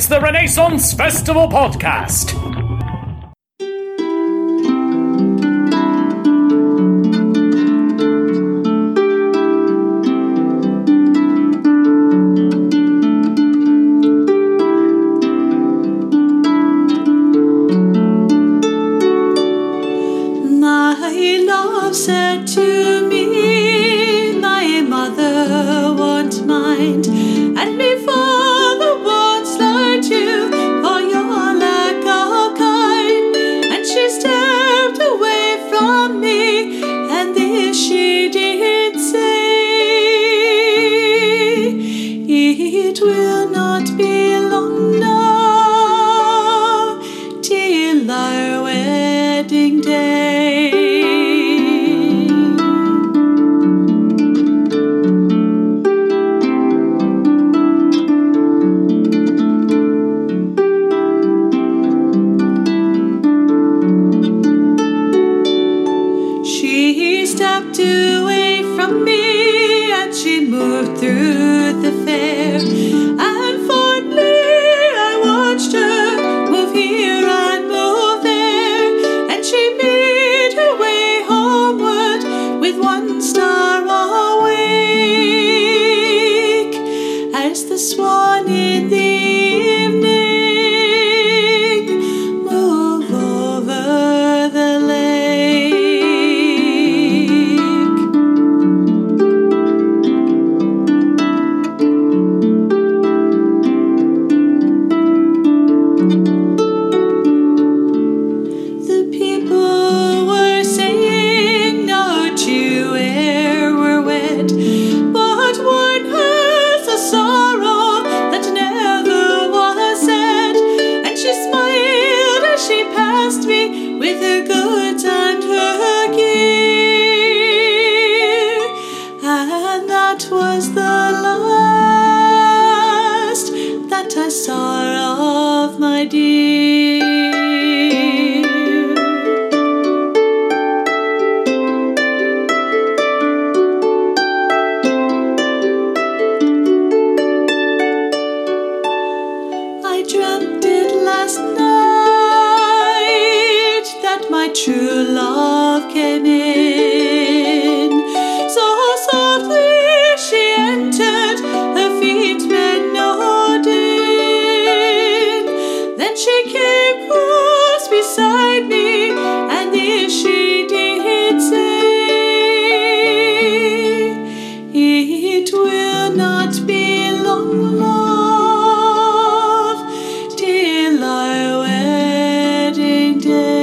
It's the Renaissance Festival Podcast. My love said to me, my mother won't mind, and before the world slide you for your lack of kind, and she stepped away from me, and this she did say, it will not be long now till our wedding day. She stepped away from me and she moved through the fair, and fondly I watched her move here and move there, and she made her way homeward with one star awake, as the swan in the evening move over the lake. The people were saying no Jew e'er were wed, but one has a sorrow that never was said, and she smiled as she passed me with her goods and her gear, and that was the last that I saw of my dear. I dreamt it last night that my true love came in. So softly she entered, her feet met not in. Then she came close beside me, and this she did say, it will not be long, love, till our wedding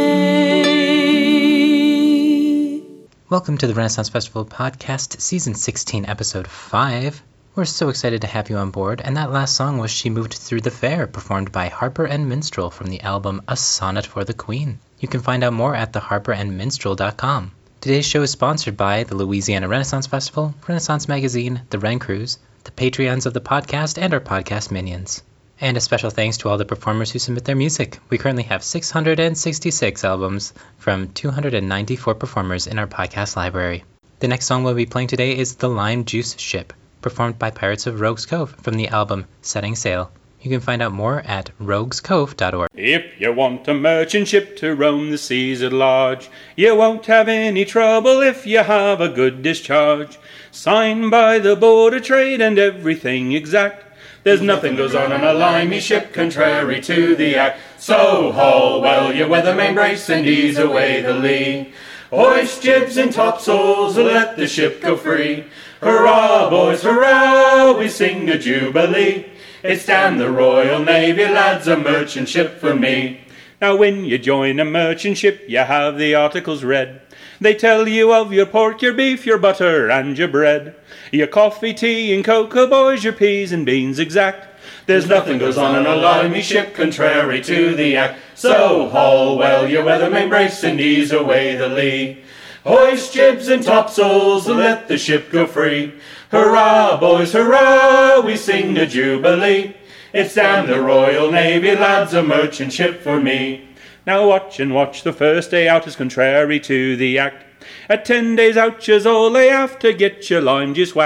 day. Welcome to the Renaissance Festival Podcast, Season 16, Episode 5. We're so excited to have you on board, and that last song was She Moved Through the Fair, performed by Harper and Minstrel from the album A Sonnet for the Queen. You can find out more at theharperandminstrel.com. Today's show is sponsored by the Louisiana Renaissance Festival, Renaissance Magazine, the Ren Cruise, the Patreons of the podcast, and our podcast minions. And a special thanks to all the performers who submit their music. We currently have 666 albums from 294 performers in our podcast library. The next song we'll be playing today is The Lime Juice Ship, performed by Pirates of Rogues Cove from the album Setting Sail. You can find out more at roguescove.org. If you want a merchant ship to roam the seas at large, you won't have any trouble if you have a good discharge. Signed by the Board of Trade and everything exact. There's nothing goes on a limey ship contrary to the act. So haul well your weather main brace and ease away the lee. Hoist jibs and topsails, let the ship go free. Hurrah, boys, hurrah, we sing a jubilee. It's damn the Royal Navy, lads, a merchant ship for me. Now when you join a merchant ship, you have the articles read. They tell you of your pork, your beef, your butter, and your bread. Your coffee, tea, and cocoa, boys, your peas and beans exact. There's nothing goes on a limey ship contrary to the act. So haul well your weather main brace and ease away the lee. Hoist jibs and topsails, let the ship go free. Hurrah, boys, hurrah, we sing a jubilee. It's damn the Royal Navy, lads, a merchant ship for me. Now watch and watch, the first day out is contrary to the act. At 10 days out, you's all lay aft to get your lime juice whack.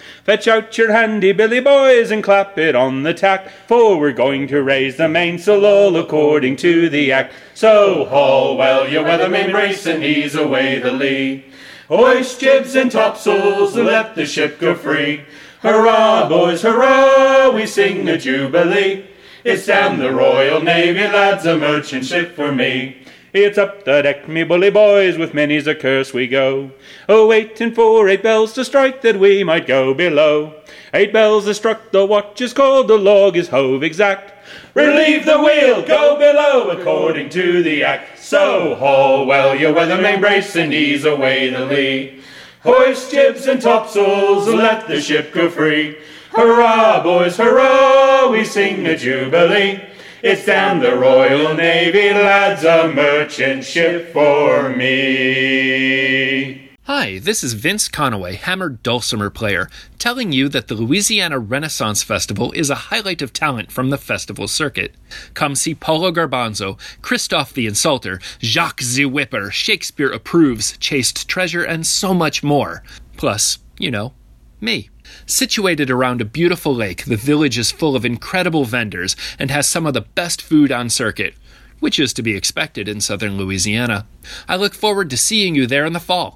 Fetch out your handy billy, boys, and clap it on the tack, for we're going to raise the mainsail all according to the act. So haul well your weather main brace and ease away the lee. Hoist jibs and topsails and let the ship go free. Hurrah, boys, hurrah, we sing a jubilee. It's down the Royal Navy, lads, a merchant ship for me. It's up the deck, me bully boys, with many's a curse we go. Oh, waiting for 8 bells to strike that we might go below. 8 bells are struck, the watch is called, the log is hove exact. Relieve the wheel, go below, according to the act. So haul well your weather main brace and ease away the lee. Hoist jibs and topsails, let the ship go free. Hurrah, boys, hurrah, we sing a jubilee. It's down the Royal Navy, lads, a merchant ship for me. Hi, this is Vince Conaway, hammered dulcimer player, telling you that the Louisiana Renaissance Festival is a highlight of talent from the festival circuit. Come see Paulo Garbanzo, Christophe the Insulter, Jacques the Whipper, Shakespeare Approves, Chaste Treasure, and so much more. Plus, me. Situated around a beautiful lake, the village is full of incredible vendors and has some of the best food on circuit, which is to be expected in southern Louisiana. I look forward to seeing you there in the fall.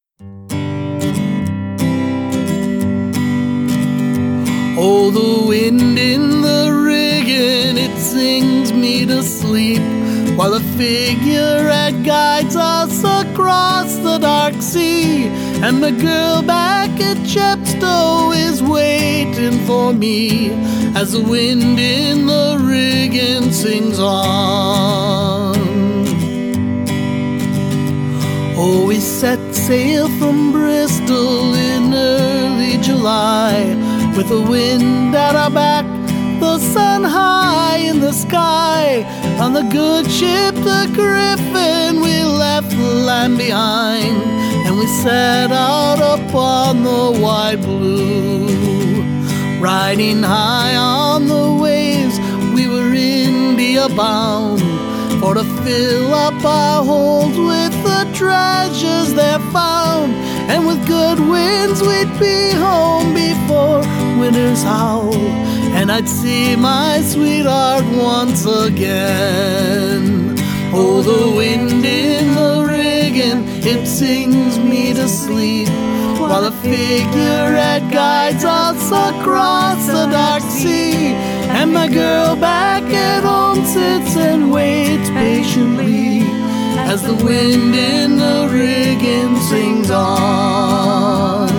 Oh, the wind in the rigging, it sings me to sleep, while a figurehead guides us across the dark sea, and the girl back at Chepstow is waiting for me, as the wind in the rigging sings on. Oh, we set sail from Bristol in early July, with the wind at our back, the sun high in the sky. On the good ship, the Griffin, we left the land behind, and we set out upon the wide blue. Riding high on the waves, we were India bound, for to fill up our holds with the treasures there found. And with good winds we'd be home before winter's howl, and I'd see my sweetheart once again. Oh, the wind in the rigging, it sings me to sleep, while a figurehead guides us across the dark sea, and my girl back at home sits and waits patiently, as the wind in the rigging sings on.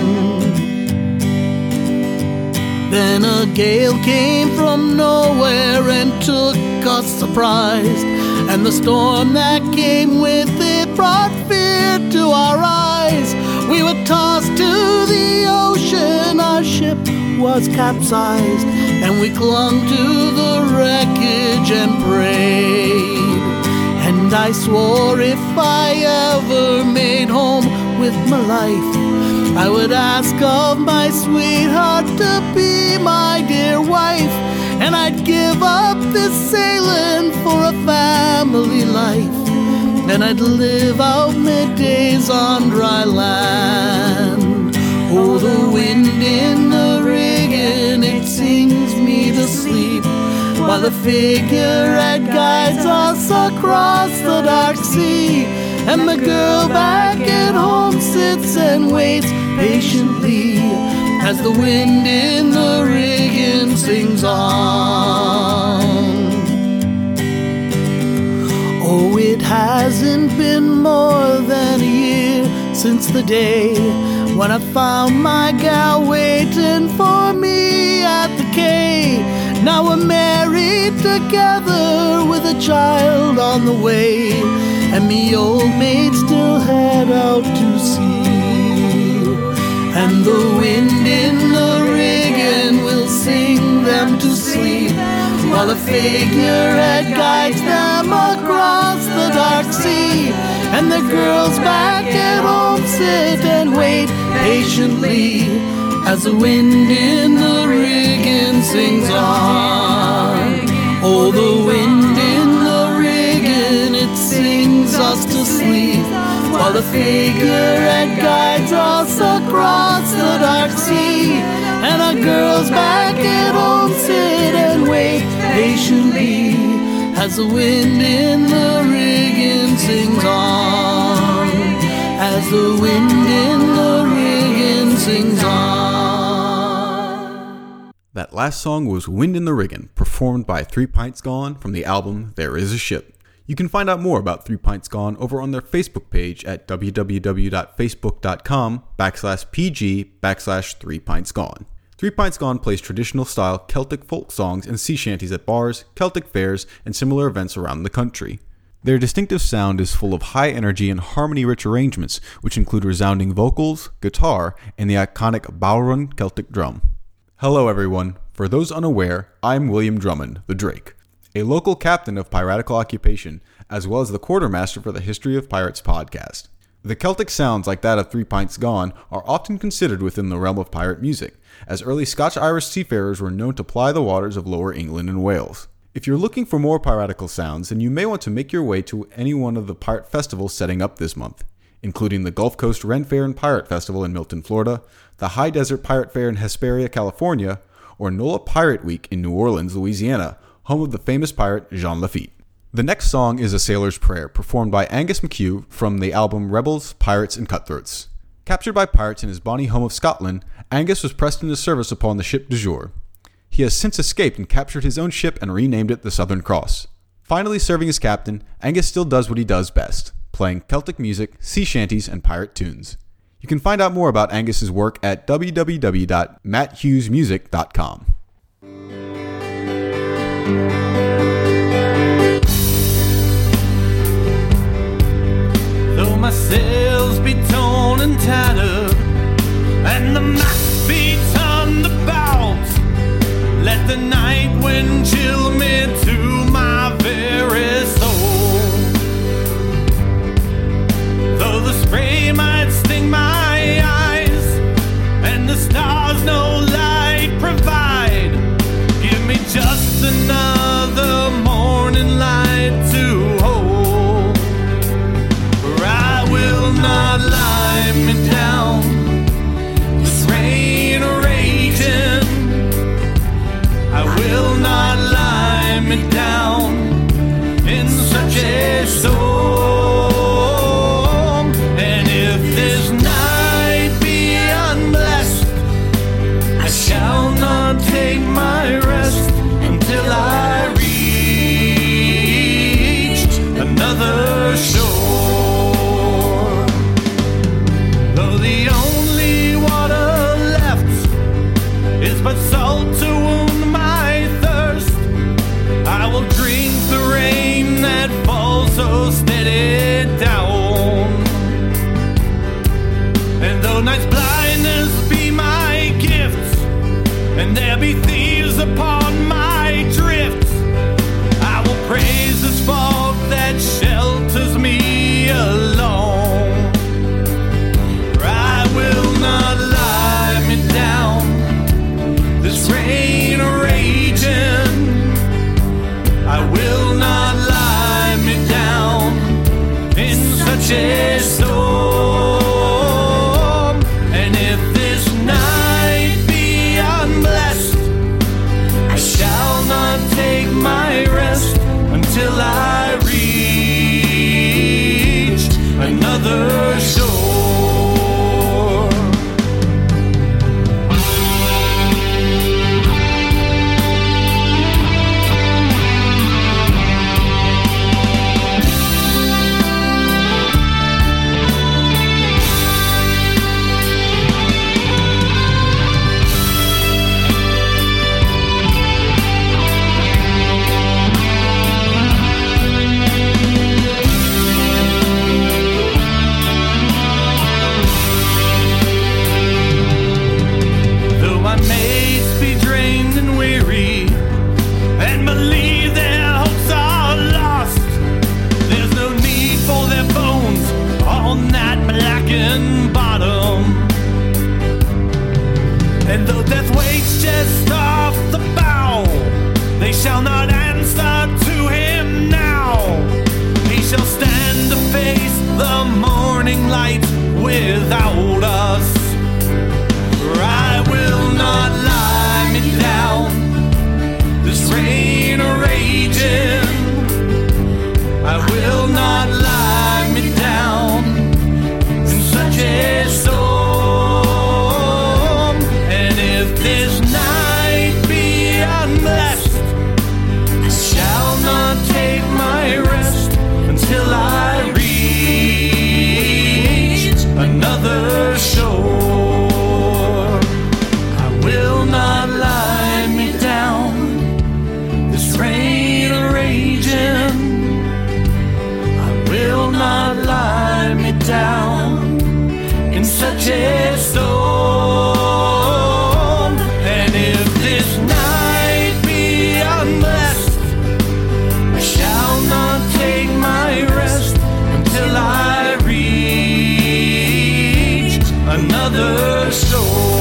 Then a gale came from nowhere and took us surprised, and the storm that came with it brought fear to our eyes. We were tossed to the ocean, our ship was capsized, and we clung to the wreckage and prayed. And I swore if I ever made home with my life, I would ask of my sweetheart to be my dear wife, and I'd give up this sailing for a family life, and I'd live out my days on dry land. Oh, the wind in the rigging, it sings me to sleep, while the figurehead guides us across the dark sea, and the girl back at home sits and waits patiently, as the wind in the rigging sings on. Oh, it hasn't been more than a year since the day when I found my gal waiting for me at the quay. Now we're married together with a child on the way, and me old maid still head out to sea. And the wind in the rigging will sing them to sleep, while the figurehead guides them across the dark sea, and the girls back at home sit and wait patiently, as the wind in the rigging sings on. Oh, the wind in the rigging, it sings us to sleep, while the figurehead guides us across the dark dark sea, and our girls back at home sit and wait patiently as the wind in the rigging sings on, as the wind in the rigging sings on. That last song was Wind in the Riggin', performed by 3 Pints Gone from the album There Is a Ship. You can find out more about 3 Pints Gone over on their Facebook page at www.facebook.com/PG/3 Pints Gone. 3 Pints Gone plays traditional style Celtic folk songs and sea shanties at bars, Celtic fairs, and similar events around the country. Their distinctive sound is full of high energy and harmony-rich arrangements, which include resounding vocals, guitar, and the iconic Bowrun Celtic drum. Hello everyone. For those unaware, I'm William Drummond, the Drake, a local captain of piratical occupation, as well as the quartermaster for the History of Pirates podcast. The Celtic sounds like that of 3 Pints Gone are often considered within the realm of pirate music, as early Scotch-Irish seafarers were known to ply the waters of Lower England and Wales. If you're looking for more piratical sounds, then you may want to make your way to any one of the pirate festivals setting up this month, including the Gulf Coast Ren Fair and Pirate Festival in Milton, Florida, the High Desert Pirate Fair in Hesperia, California, or NOLA Pirate Week in New Orleans, Louisiana, home of the famous pirate Jean Lafitte. The next song is A Sailor's Prayer, performed by Angus McHugh from the album Rebels, Pirates, and Cutthroats. Captured by pirates in his bonny home of Scotland, Angus was pressed into service upon the ship du Jour. He has since escaped and captured his own ship and renamed it the Southern Cross. Finally serving as captain, Angus still does what he does best, playing Celtic music, sea shanties, and pirate tunes. You can find out more about Angus's work at www.matthughesmusic.com. Though my sails be torn and tattered, and the mast be turned about, let the night wind chill me to my very soul. Though the spray might sting my eyes, and the stars no light provide, give me just another morning light to hold. For I will not lie me down, this rain raging. I will not lie me down in such a storm. And if this night be unblessed, I shall not take my rest until I reach another shore. Though the only water left is but salt to wound my thirst, I will drink the rain that falls so steady down. And though night's blindness be my gift, and there be thieves upon my drift, I will praise this fog that shelters me alone. For I will not lie me down, this rain raging. I will not lie me down in such a storm. And if this night be unblessed, I shall not take my rest until I reach this rain raging, I will not lie me down in such a storm. And if this night be unblessed, I shall not take my rest until I reach another shore. I will not lie me down, this rain raging, I will not lie me down in such a storm. And if this night be unblessed, I shall not take my rest until I reach another shore.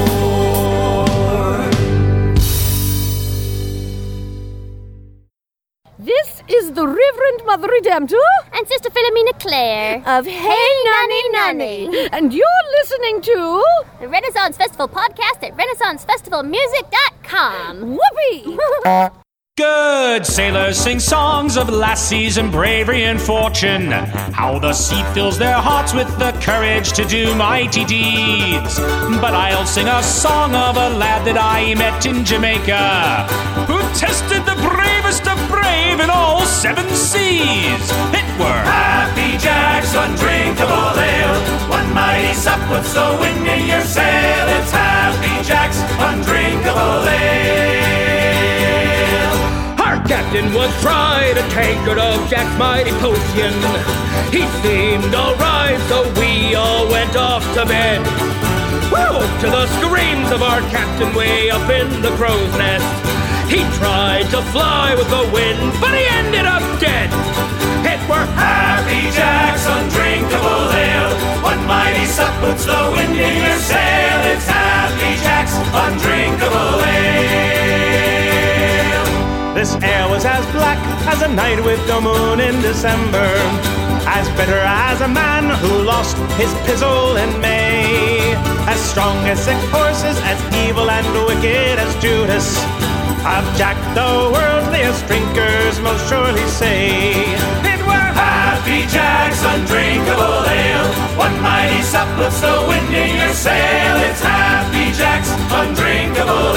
This is the Reverend Mother Redemptor and Sister Philomena Clare of Hey Nanny Nanny, and you're listening to the Renaissance Festival podcast at RenaissanceFestivalMusic.com. Whoopee! Good sailors sing songs of lassies and bravery and fortune, how the sea fills their hearts with the courage to do mighty deeds. But I'll sing a song of a lad that I met in Jamaica, who tested the bravest of brave in all 7 seas. It were Happy Jack's undrinkable ale, one mighty sup puts the wind in your sail. It's Happy Jack's undrinkable ale. Our captain would try to tankard of Jack's mighty potion. He seemed alright, so we all went off to bed. Woke to the screams of our captain way up in the crow's nest. He tried to fly with the wind, but he ended up dead. It were Happy Jack's undrinkable ale, one mighty sup puts the wind in your sail. It's Happy Jack's undrinkable ale. This ale was as black as a night with no moon in December, as bitter as a man who lost his pizzle in May, as strong as 6 horses, as evil and wicked as Judas. Of Jack the worldliest drinkers most surely say, it were Happy Jack's undrinkable ale, one mighty sup puts the wind in your sail. It's Happy Jack's undrinkable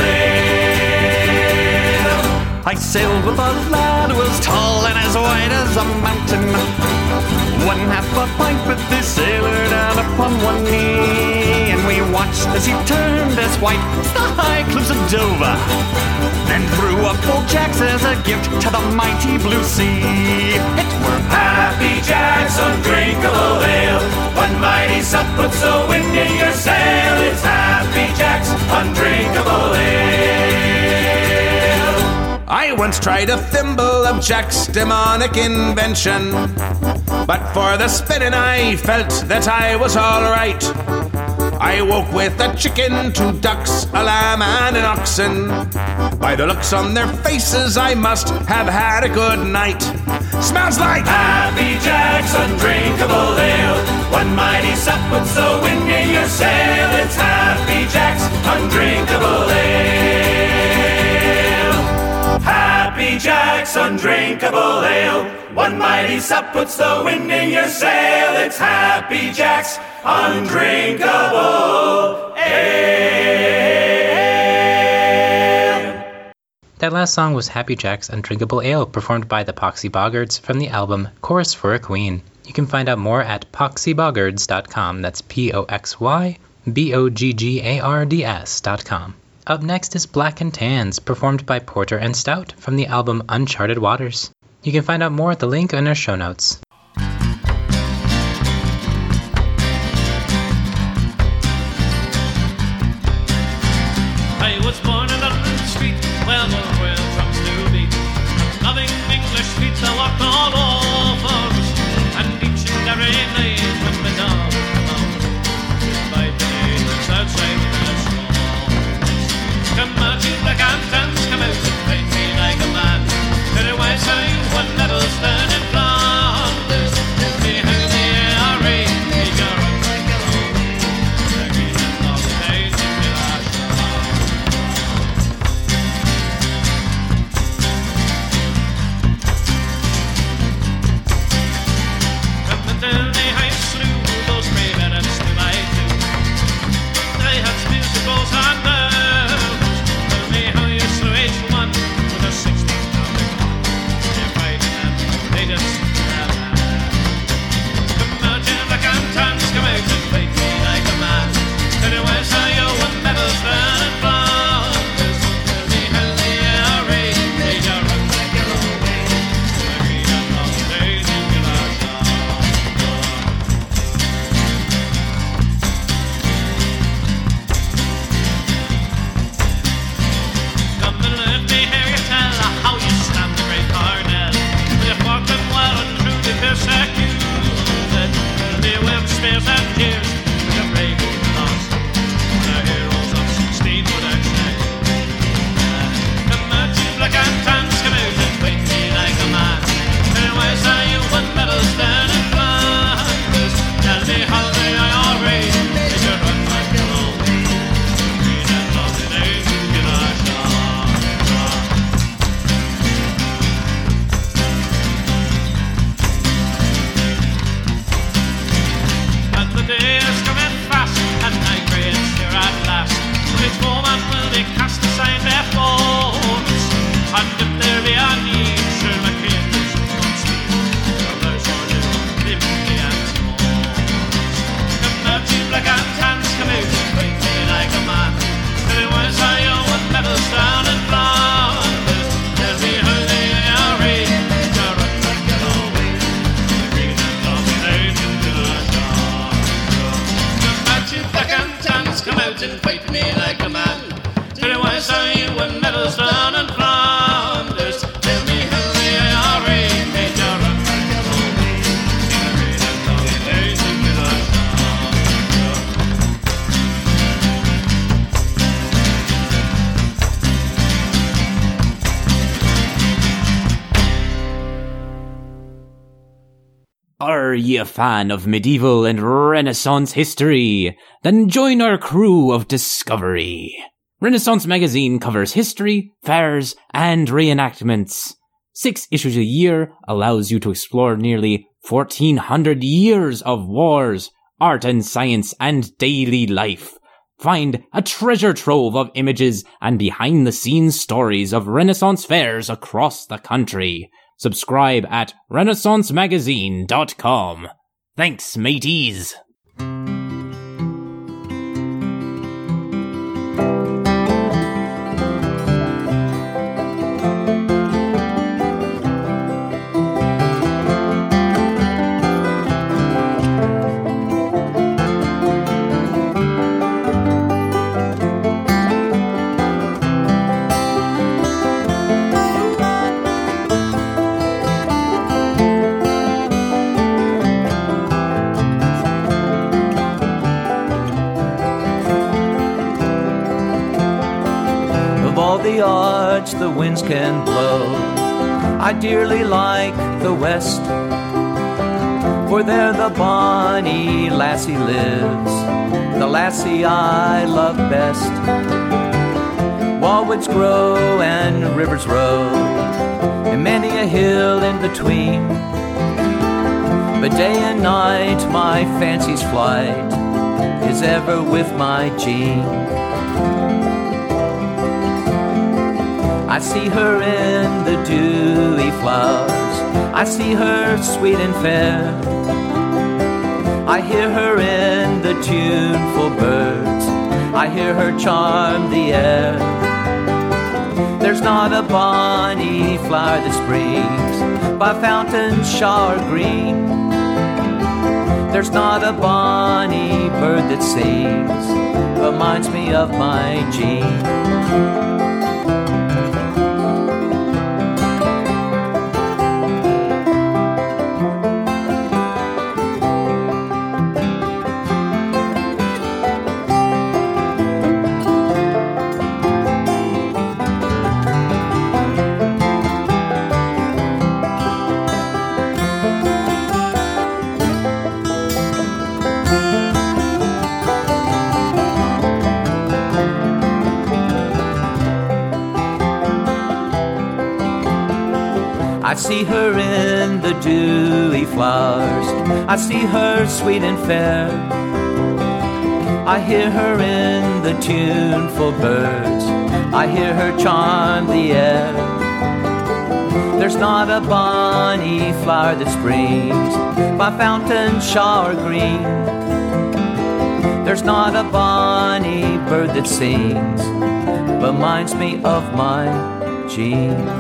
ale. I sailed with a lad who was tall and as white as a mountain. 1/2 a pint with this sailor down upon one knee, and we watched as he turned as white as the high cliffs of Dover, then threw up old Jack's as a gift to the mighty blue sea. It were Happy Jack's undrinkable ale, one mighty sup puts the wind in your sail. It's Happy Jack's undrinkable ale. I once tried a thimble of Jack's demonic invention, but for the spinning I felt that I was all right. I woke with a chicken, 2 ducks, a lamb and an oxen. By the looks on their faces I must have had a good night. Smells like Happy Jack's undrinkable ale, one mighty sup puts the wind in your sail. It's Happy Jack's undrinkable ale. Happy Jack's undrinkable ale, one mighty sup puts the wind in your sail. It's Happy Jack's undrinkable ale. That last song was Happy Jack's Undrinkable Ale, performed by the Poxy Boggards from the album Chorus for a Queen. You can find out more at poxyboggards.com. That's POXYBOGGARDS.com. Up next is Black and Tans, performed by Porter and Stout from the album Uncharted Waters. You can find out more at the link in our show notes. I was born in London Street, where the world comes to be. Loving English streets, I walked all over, and each and every night when the dawn came out, by the neighbors outside the shore. Come out, you black and tans, come out and fight me like a man. Very wise how you one never stand in front. come out and fight me like a man. Tell me why saw you won medals down in Flanders. Tell me Henry, Harry, Major, and Bartholomew. Henry, and Tommy, they think it was Are ye a fan of medieval and Renaissance history? Then join our crew of discovery. Renaissance Magazine covers history, fairs, and reenactments. 6 issues a year allows you to explore nearly 1,400 years of wars, art and science, and daily life. Find a treasure trove of images and behind-the-scenes stories of Renaissance fairs across the country. Subscribe at renaissancemagazine.com. Thanks, mateys. The arch the winds can blow, I dearly like the west, for there the bonny lassie lives, the lassie I love best. Wildwoods grow and rivers row, and many a hill in between, but day and night my fancy's flight is ever with my Jean. I see her in the dewy flowers, I see her sweet and fair, I hear her in the tuneful birds, I hear her charm the air. There's not a bonny flower that springs by fountains shower green, there's not a bonny bird that sings, reminds me of my Jean. I see her in the dewy flowers, I see her sweet and fair, I hear her in the tuneful birds, I hear her charm the air. There's not a bonny flower that springs by fountain shower green, there's not a bonny bird that sings, reminds me of my Jean.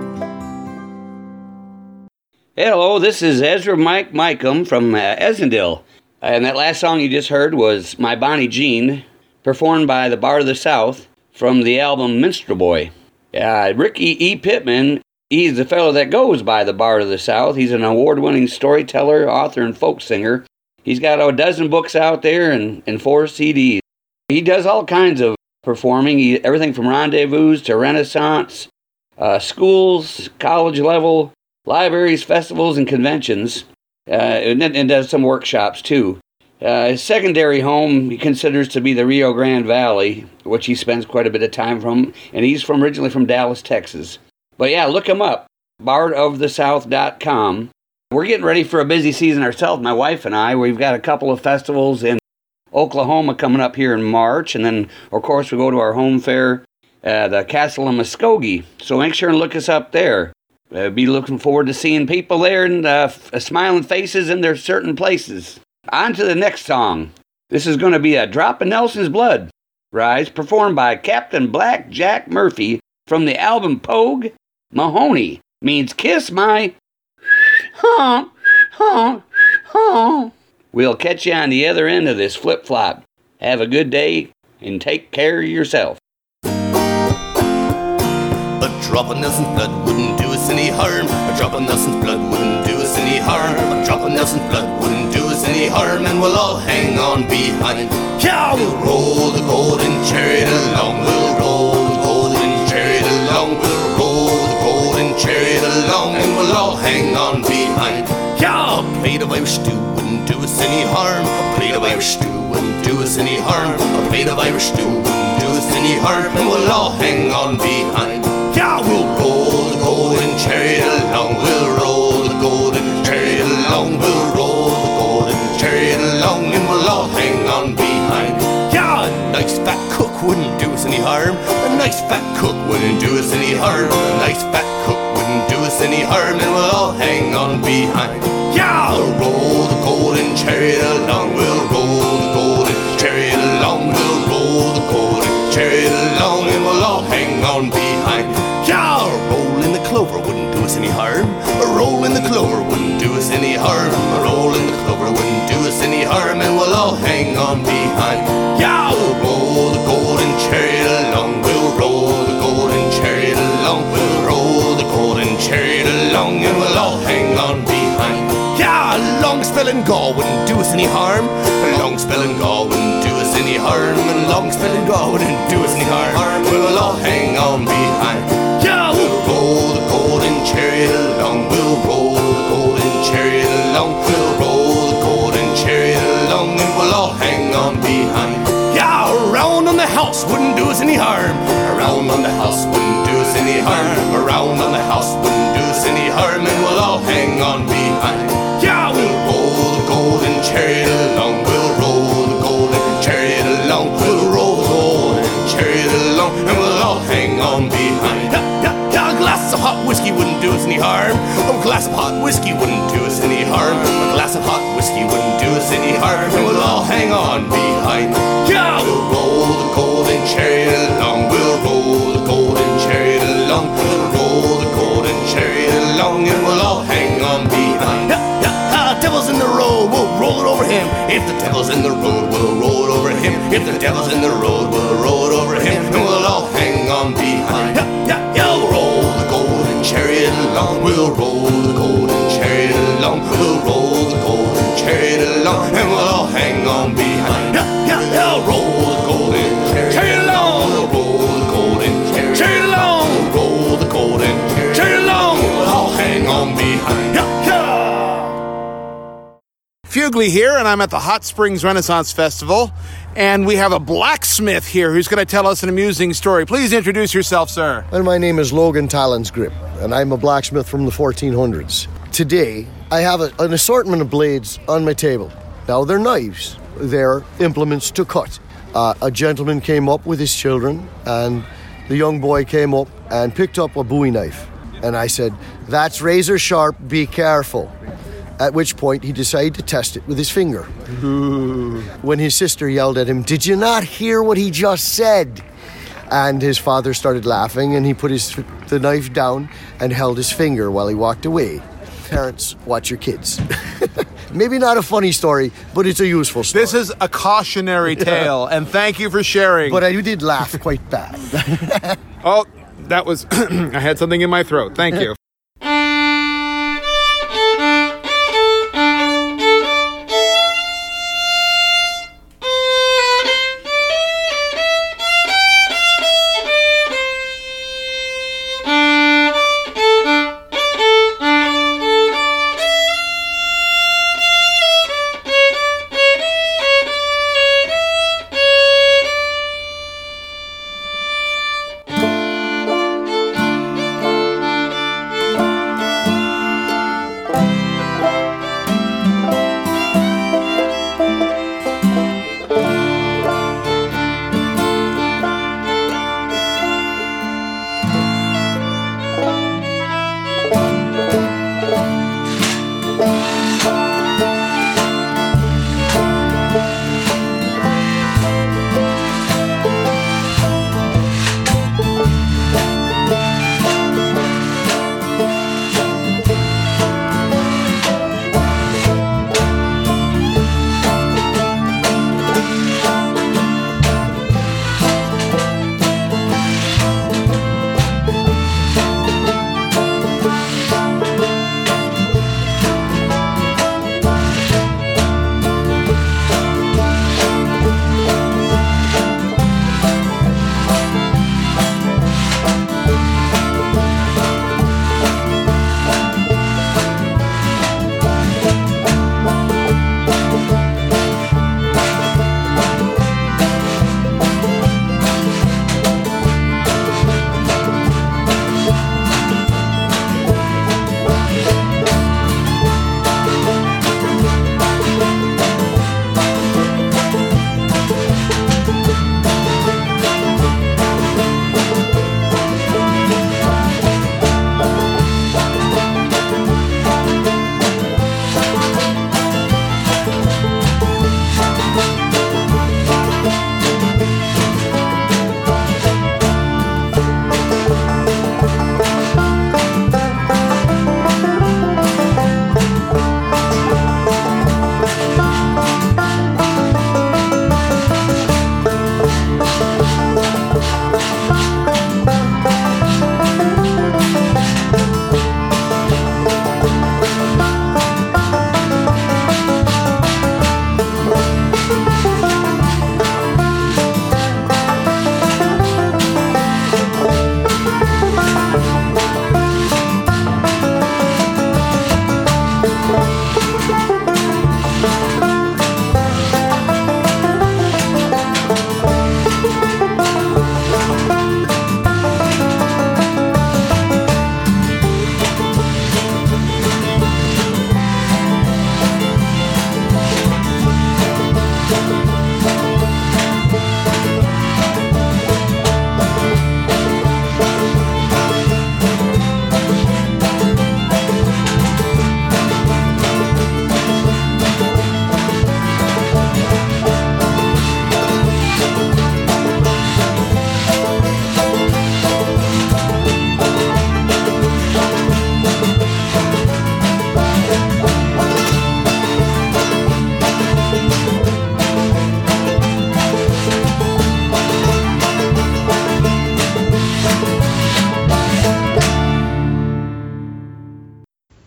Hello, this is Ezra Mike Micum from Essendale. And that last song you just heard was My Bonnie Jean, performed by the Bard of the South from the album Minstrel Boy. Ricky E. Pittman, he's the fellow that goes by the Bard of the South. He's an award-winning storyteller, author, and folk singer. He's got a dozen books out there and 4 CDs. He does all kinds of performing, everything from rendezvous to Renaissance, schools, college level, libraries, festivals, and conventions, and does some workshops too. His secondary home he considers to be the Rio Grande Valley, which he spends quite a bit of time from, and he's originally from Dallas, Texas. But yeah, look him up, bardofthesouth.com. We're getting ready for a busy season ourselves, my wife and I. We've got a couple of festivals in Oklahoma coming up here in March, and then, of course, we go to our home fair, the Castle of Muskogee. So make sure and look us up there. Be looking forward to seeing people there and smiling faces in their certain places. On to the next song. This is going to be A Drop of Nelson's Blood Rise, performed by Captain Black Jack Murphy from the album Pogue. Mahoney means kiss my hump, hump, hump. We'll catch you on the other end of this flip-flop. Have a good day and take care of yourself. A drop of Nelson's blood wouldn't do us any harm. A drop of Nelson's blood wouldn't do us any harm. A drop of Nelson's blood wouldn't do us any harm. And we'll all hang on behind. Yeah, we'll roll the golden chariot along. We'll roll the golden chariot along. We'll roll the golden chariot along. And we'll all hang on behind. Yeah, a plate of Irish stew wouldn't do us any harm. A plate of Irish stew wouldn't do us any harm. A plate of Irish stew wouldn't do us any harm. And we'll all hang on behind. Yeah, we'll roll the golden chariot along. We'll roll the golden chariot along. We'll roll the golden chariot along. And we'll all hang on behind. Yeah, a nice fat cook wouldn't do us any harm. A nice fat cook wouldn't do us any harm. A nice fat cook wouldn't do us any harm. And we'll all hang on behind. Yeah, we'll roll the golden chariot along. We'll roll the golden chariot along. We'll roll the golden chariot along. And we'll all hang on behind. Yeah, a roll in the clover wouldn't do us any harm. A roll in the clover wouldn't do us any harm. A roll in the clover wouldn't do us any harm. And we'll all hang on behind. Yeah, we'll roll the golden chariot along. We'll roll the golden chariot along. We'll roll the golden chariot along. And we'll all hang on behind. Yeah, a long spelling Gaul wouldn't do us any harm. A long spelling Gaul wouldn't do us any harm. A long spelling Gaul wouldn't do us any harm. We'll all hang on behind. Yeah, we'll roll the golden chariot along. We'll roll the golden chariot along. We'll roll the golden chariot along. And we'll all hang on behind. Yeah, around on the house wouldn't do us any harm. Around on the house wouldn't do us any harm. Around on the house wouldn't do us any harm. And we'll all hang on behind. Yeah, we'll roll the golden chariot along. We'll roll the golden chariot along. We'll roll the golden chariot along. And we'll all hang on behind. Yeah, a glass of hot whiskey wouldn't do us any harm. A glass of hot whiskey wouldn't do us any harm. A glass of hot whiskey wouldn't do us any harm. And we'll all hang on behind. Yeah, we'll roll the golden chariot along. We'll roll the golden chariot along. We'll roll the golden chariot along. And we'll all hang on behind. Devil's in the road, we'll roll it over him. If the devil's in the road, we'll roll it over him. If the devil's in the road, we'll roll it over him. And we'll all hang on behind. We'll roll the golden chariot along. We'll roll the golden chariot along. We'll roll the golden chariot along. And we'll all hang on behind. Roll the golden chariot along. We'll roll the golden chariot along. We'll roll the golden chariot along. We'll all hang on behind. Fugly here, and I'm at the Hot Springs Renaissance Festival, and we have a blacksmith here who's going to tell us an amusing story. Please introduce yourself, sir. Well, my name is Logan Talonsgrip, and I'm a blacksmith from the 1400s. Today, I have an assortment of blades on my table. Now, they're knives. They're implements to cut. A gentleman came up with his children, and the young boy came up and picked up a Bowie knife. And I said, "That's razor sharp, be careful." At which point he decided to test it with his finger. When his sister yelled at him, "Did you not hear what he just said?" And his father started laughing, and he put the knife down and held his finger while he walked away. Parents, watch your kids. Maybe not a funny story, but it's a useful story. This is a cautionary tale, and thank you for sharing. But I did laugh quite bad. Oh, that was... I had something in my throat. Thank you.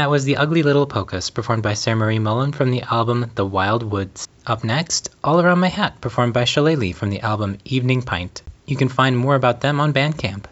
that was The Ugly Little Polkas, performed by Sarah Marie Mullen from the album The Wild Woods. Up next, All Around My Hat, performed by Shillelagh from the album Evening Pint. You can find more about them on Bandcamp.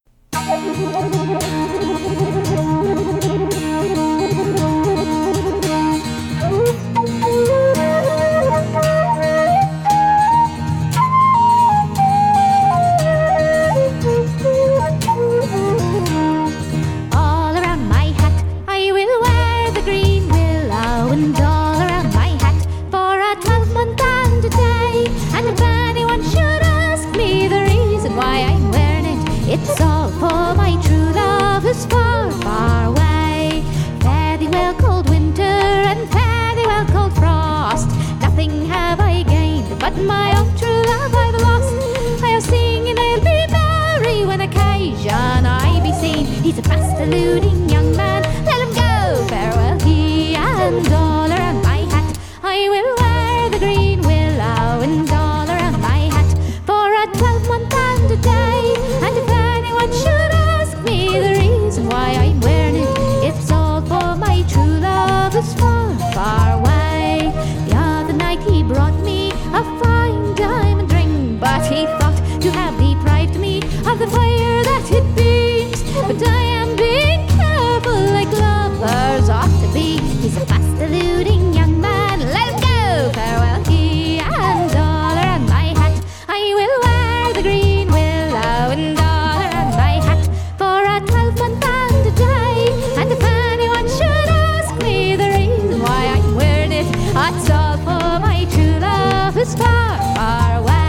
It's all for my true love who's far, far away. Fare thee well, cold winter, and fare thee well, cold frost. Nothing have I gained, but my own true love I've lost. I'll sing and I'll be merry when occasion I be seen. He's a fast eluding young man, let him go, farewell he. And all around my hat I will wear the green willow, and all around my hat for a 12-month and a day. And if anyone should ask me the reason why I'm wearing it, it's all for my true love who's far, far away. The other night he brought me a fine diamond ring, but he thought to have deprived me of the fire that it beams. But I am being careful like lovers ought to be. He's a fast eluding young man, let him go, farewell he. And all around my hat I will wear the green willow, and all around my hat for a 12-month and a day. And if anyone should ask me the reason why I'm wearing it, it's all for my true love who's far, far away.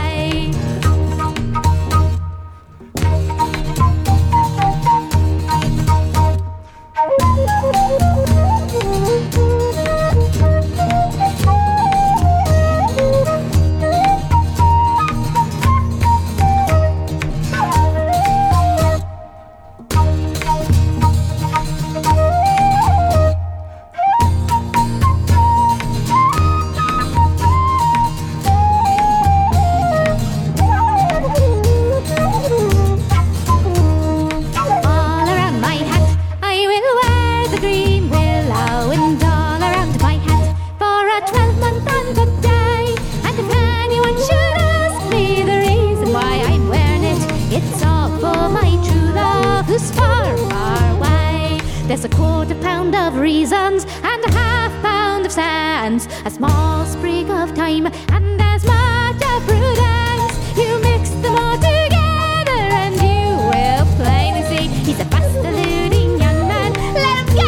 There's a quarter pound of reasons and a half pound of sands, a small sprig of thyme and as much of prudence. You mix them all together and you will plainly see he's a fast eluding young man, let him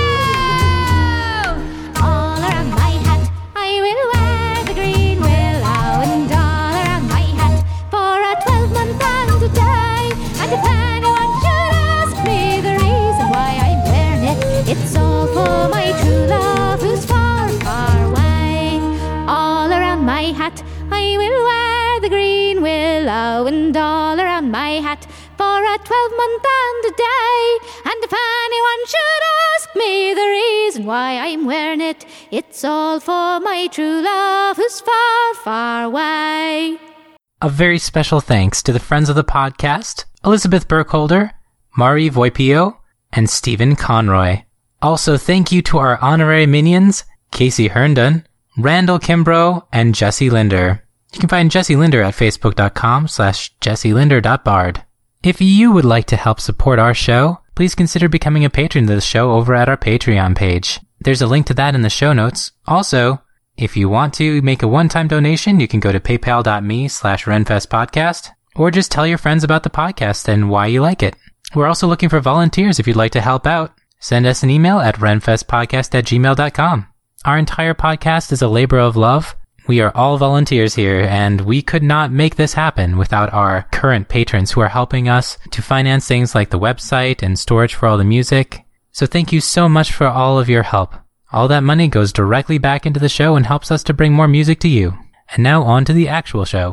go. All around my hat I will wear the green willow, and all around my hat for a 12-month and a day. And if anyone should ask me the reason why I'm wearing it, it's all for my true love who's far, far away. All around my hat I will wear the green willow, and all around my hat for a 12-month and a day. And if anyone should ask me the reason why I'm wearing it, it's all for my true love who's far, far away. A very special thanks to the friends of the podcast, Elizabeth Burkholder, Mari Voipio, and Stephen Conroy. Also, thank you to our honorary minions, Casey Herndon, Randall Kimbrough, and Jesse Linder. You can find Jesse Linder at facebook.com/jesselinder.bard. If you would like to help support our show, please consider becoming a patron of the show over at our Patreon page. There's a link to that in the show notes. Also, if you want to make a one-time donation, you can go to paypal.me/renfestpodcast, or just tell your friends about the podcast and why you like it. We're also looking for volunteers if you'd like to help out. Send us an email at renfestpodcast@gmail.com. Our entire podcast is a labor of love. We are all volunteers here, and we could not make this happen without our current patrons who are helping us to finance things like the website and storage for all the music. So thank you so much for all of your help. All that money goes directly back into the show and helps us to bring more music to you. And now on to the actual show.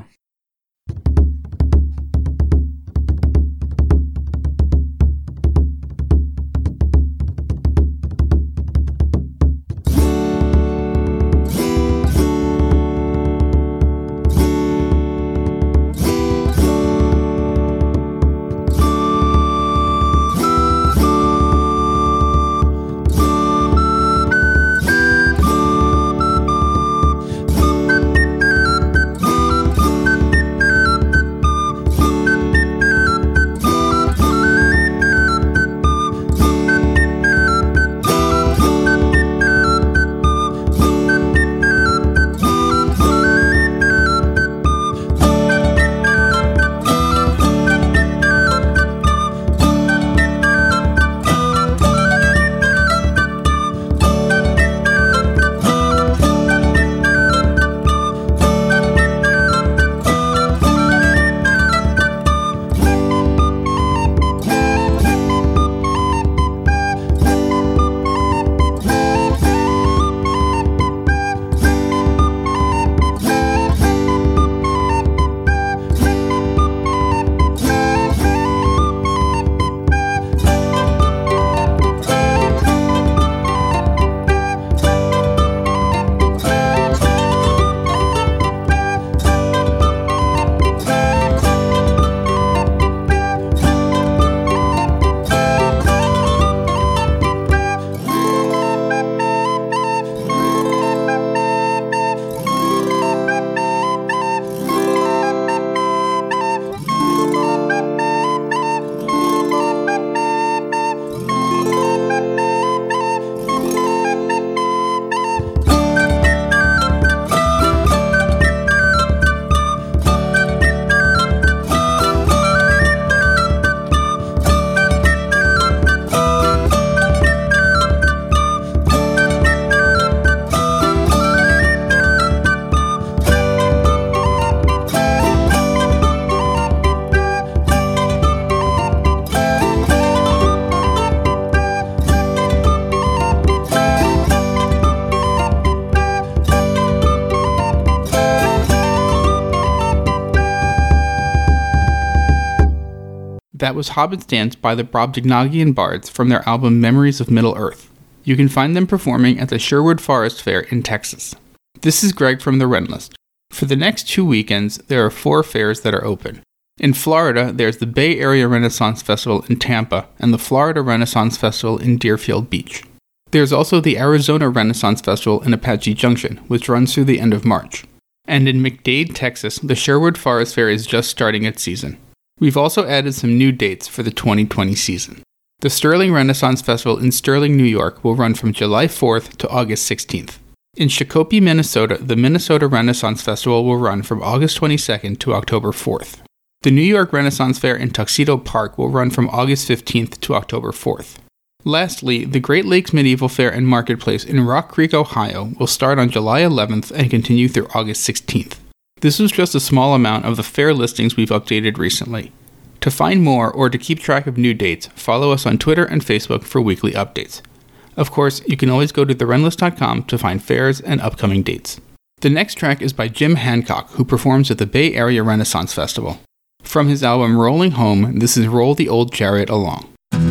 That was Hobbit's Dance by the Brobdingnagian Bards from their album Memories of Middle-earth. You can find them performing at the Sherwood Forest Fair in Texas. This is Greg from the Ren List. For the next 2 weekends, there are 4 fairs that are open. In Florida, there's the Bay Area Renaissance Festival in Tampa and the Florida Renaissance Festival in Deerfield Beach. There's also the Arizona Renaissance Festival in Apache Junction, which runs through the end of March. And in McDade, Texas, the Sherwood Forest Fair is just starting its season. We've also added some new dates for the 2020 season. The Sterling Renaissance Festival in Sterling, New York will run from July 4th to August 16th. In Shakopee, Minnesota, the Minnesota Renaissance Festival will run from August 22nd to October 4th. The New York Renaissance Fair in Tuxedo Park will run from August 15th to October 4th. Lastly, the Great Lakes Medieval Fair and Marketplace in Rock Creek, Ohio will start on July 11th and continue through August 16th. This was just a small amount of the fair listings we've updated recently. To find more or to keep track of new dates, follow us on Twitter and Facebook for weekly updates. Of course, you can always go to therenlist.com to find fairs and upcoming dates. The next track is by Jim Hancock, who performs at the Bay Area Renaissance Festival. From his album Rolling Home, this is Roll the Old Chariot Along.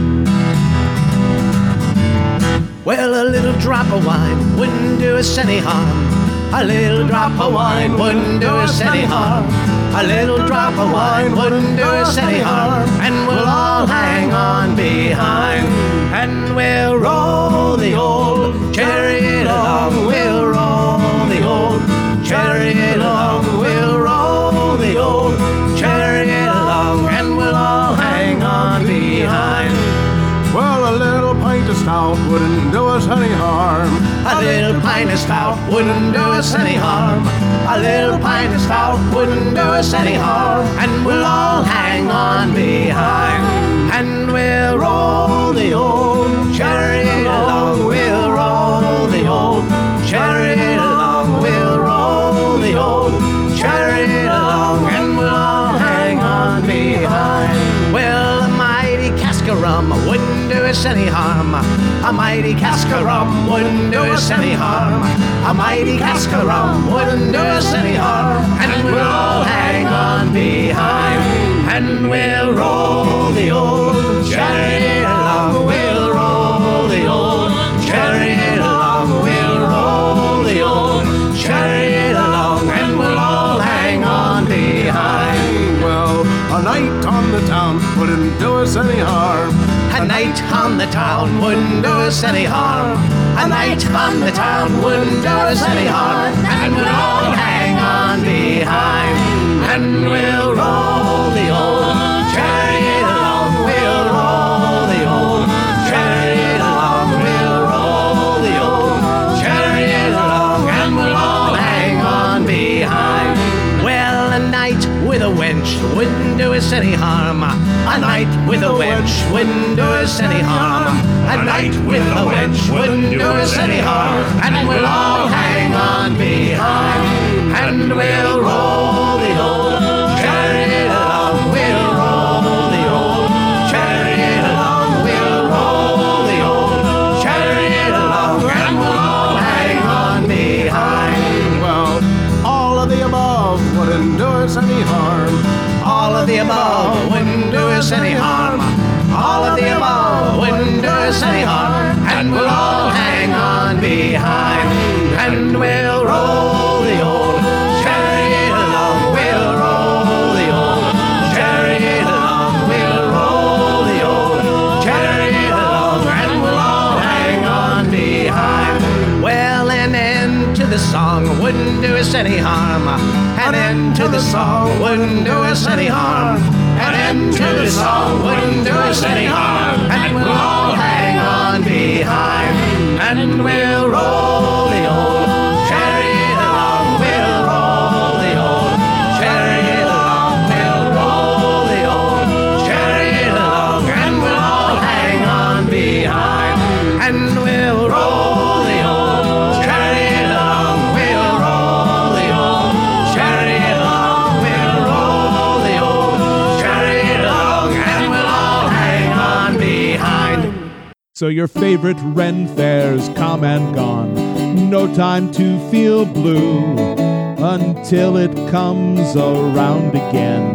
Well, a little drop of wine wouldn't do us any harm. A little drop of wine wouldn't do us any harm. A little drop of wine wouldn't do us any harm. And we'll all hang on behind. And we'll roll the old chariot along. We'll roll the old chariot along. We'll roll the old chariot along. And we'll all hang on behind. Well, a little pint of stout wouldn't do us any harm. A little pint of stout wouldn't do us any harm. A little pint of stout wouldn't do us any harm. And we'll all hang on behind. And we'll roll the old chariot along. We'll roll the old chariot along. We'll roll the old chariot along. And we'll all hang on behind. Well, a mighty cask of rum wouldn't do us any harm. A mighty cask of rum wouldn't do us any harm. A mighty cask of rum wouldn't do us any harm. And we'll all hang on behind. And we'll roll the old chariot along. We'll roll the old chariot along. We'll roll the old chariot along. And we'll all hang on behind. Well, a night on the town wouldn't do us any harm. A night on the town wouldn't do us any harm. A night on the town wouldn't do us any harm. And we'll all hang on behind. And we'll roll the old chariot along. We'll roll the old chariot along. We'll roll the old chariot along. And we'll all hang on behind. Well, a night with a wench wouldn't do us any harm. A night with a wench wouldn't do us any harm. A night with a wench wouldn't do us any harm. And we'll all hang on behind. And we'll roll the old chariot along. We'll roll the old chariot along. We'll roll the old chariot along. And we'll all hang on behind. Well, all of the above wouldn't do us any harm. All of the above wouldn't do us any harm. All of the above wouldn't do us any harm. And we'll all hang on behind. And we'll roll the old chariot along. We'll roll the old chariot along. We'll roll the old chariot along. And we'll all hang on behind. Well, an end to the song wouldn't do us any harm. An end to the song wouldn't do us any harm. An end to the song wouldn't do us any harm. And we'll all hang on behind. And we'll roll the old chariot along. We'll roll the old chariot along. We'll roll the old chariot along. And we'll all hang on behind. And we'll roll the old chariot along. We'll roll the old chariot along. We'll roll the old chariot along. And we'll all hang on behind. So your favorite Ren fair's come and gone. No time to feel blue until it comes around again.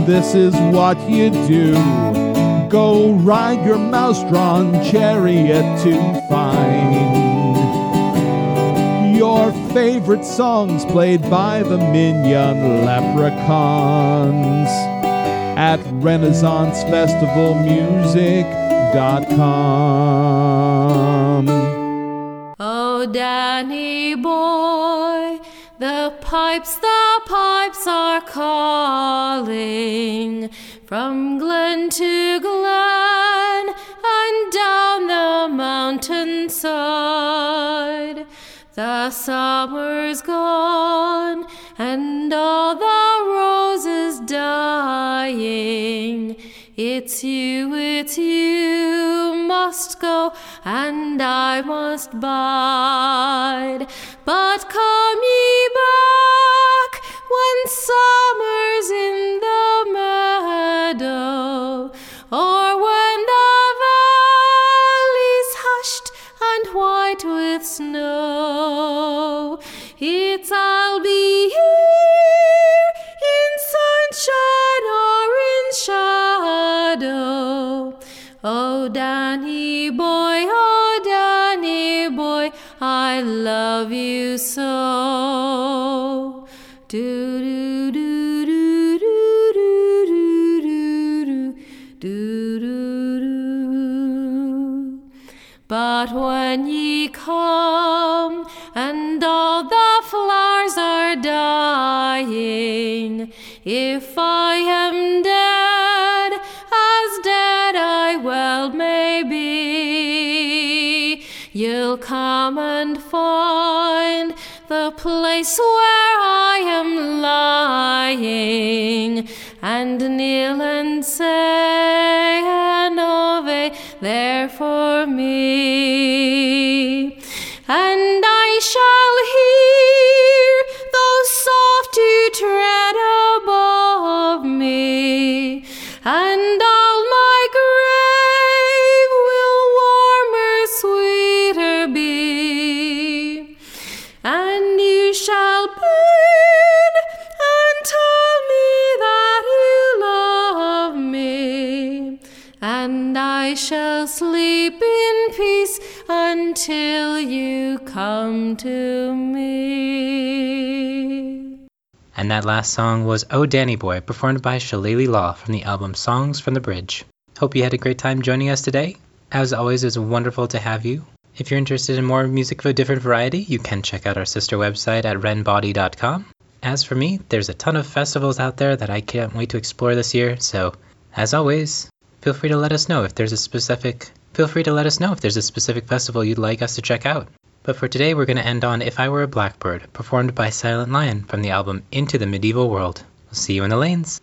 this is what you do. Go ride your mouse-drawn chariot to find your favorite songs played by the minion leprechauns at RenaissanceFestivalMusic.com. Oh, Danny boy, the pipes are calling from glen to glen and down the mountainside. The summer's gone and all the roses dying. It's you must go and I must bide. But come ye back when summer's in the meadow, or when the valley's hushed and white with snow. It's I'll be here in sunshine or in shadow. Oh, Danny boy, I love you so. Do do do do do do do do do do. But when ye come and all the flowers are dying, if I am dead, as dead I well may be, you'll come and find the place where I am lying, and kneel and say an Ave there for me. And I shall hear those soft to tread above me, and all my grave will warmer, sweeter be. And you shall bid and tell me that you love me, and I shall sleep in peace until you come to me. And that last song was Oh Danny Boy, performed by Shillelagh Law from the album Songs from the Bridge. Hope you had a great time joining us today. As always, it's wonderful to have you. If you're interested in more music of a different variety, you can check out our sister website at renbody.com. As for me, there's a ton of festivals out there that I can't wait to explore this year, so as always, feel free to let us know if there's a specific festival you'd like us to check out. But for today, we're going to end on If I Were a Blackbird, performed by Silent Lion from the album Into the Medieval World. We'll see you in the lanes.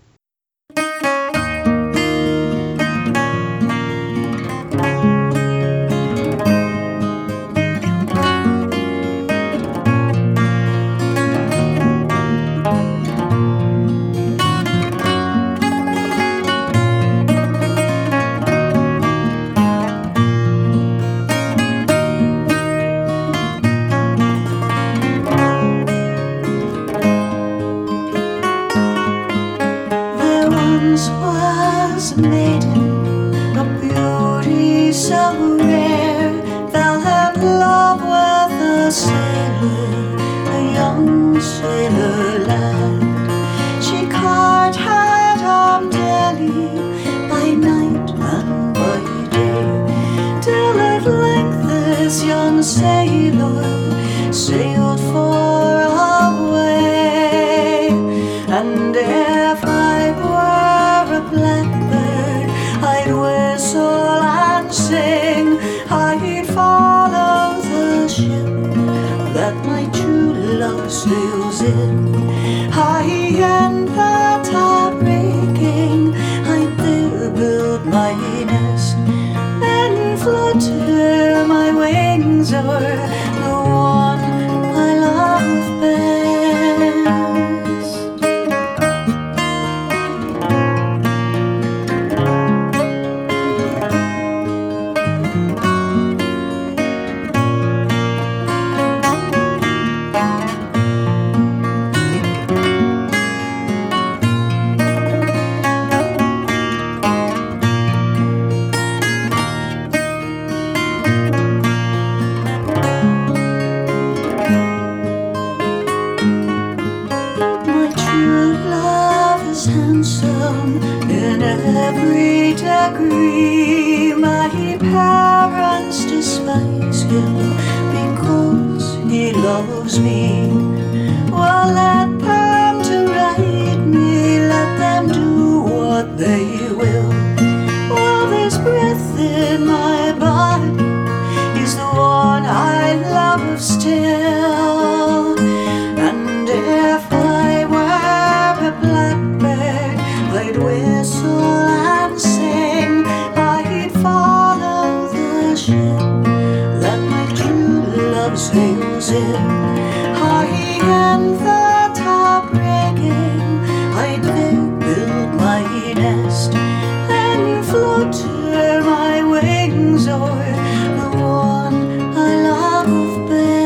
was handsome in every degree. My parents despise him because he loves me. Well, let them to ride me, let them do what they will. Well, this breath in my body is the one I love still. And if I were a blackbird, I'd whistle and sing. I'd follow the ship that my true love sails in. High in the top rigging, I'd there build my nest and flutter my wings o'er the one I love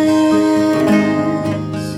best.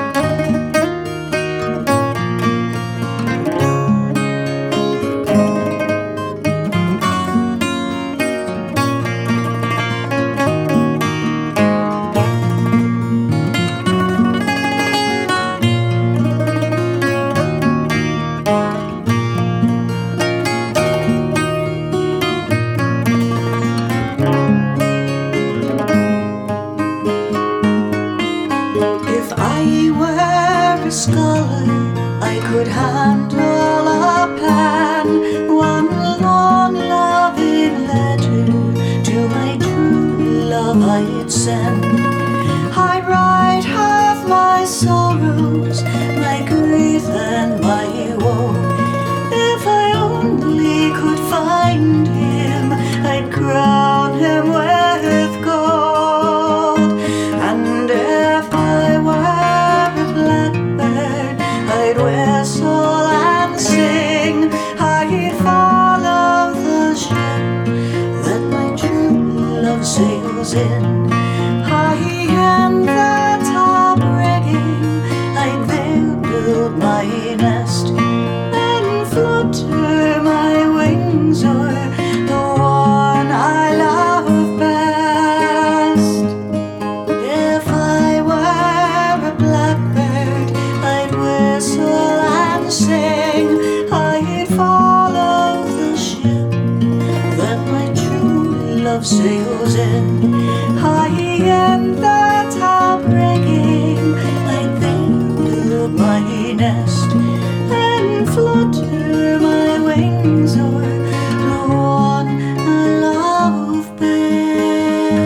If I were a scholar, I could handle a plan. One long loving letter to my true love I'd send. I'd write half my sorrows, my grief and my woe. If I only could find him, I'd crown him with gold. And if I were a blackbird, I'd whistle and sing. I'd follow the ship that my true love sails in. High in the top rigging, I'd there build my nest and flutter my wings o'er the one I love best. If I were a blackbird, I'd whistle and sing. I'd follow the ship that my true love sails in. High in the top rigging, I'd there build my nest and flutter my wings o'er the one I love best.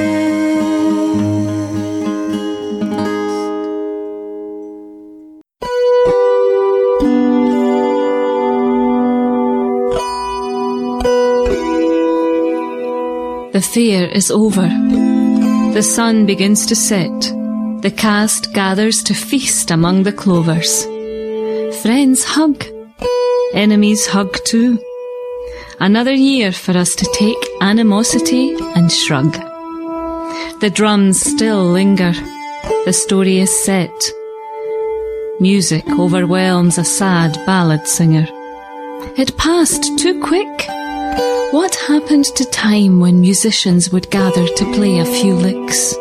The fair is over. The sun begins to set. The cast gathers to feast among the clovers. Friends hug. Enemies hug too. Another year for us to take animosity and shrug. The drums still linger. The story is set. Music overwhelms a sad ballad singer. It passed too quick. What happened to time when musicians would gather to play a few licks?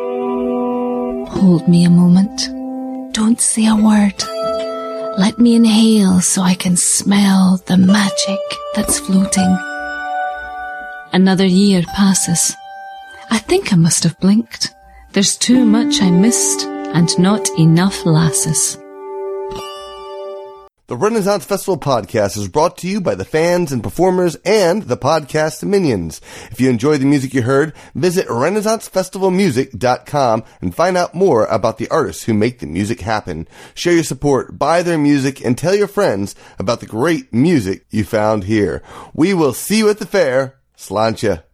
Hold me a moment. Don't say a word. Let me inhale so I can smell the magic that's floating. Another year passes. I think I must have blinked. There's too much I missed and not enough lasses. The Renaissance Festival podcast is brought to you by the fans and performers and the podcast minions. If you enjoyed the music you heard, visit RenaissanceFestivalMusic.com and find out more about the artists who make the music happen. Share your support, buy their music, and tell your friends about the great music you found here. We will see you at the fair. Sláinte.